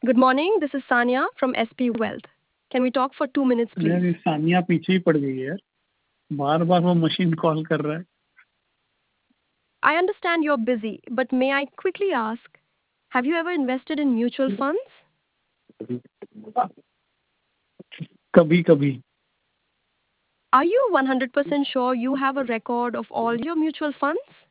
Good morning. This is Sanya from SP Wealth. Can we talk for 2 minutes, यार ये please? Sania पीछे ही पड़ गई है यार। बार बार वो मशीन कॉल कर रहा है। I understand you're busy, but may I quickly ask, have you ever invested in mutual funds? कभी कभी। Are you 100% sure you have a record of all your mutual funds?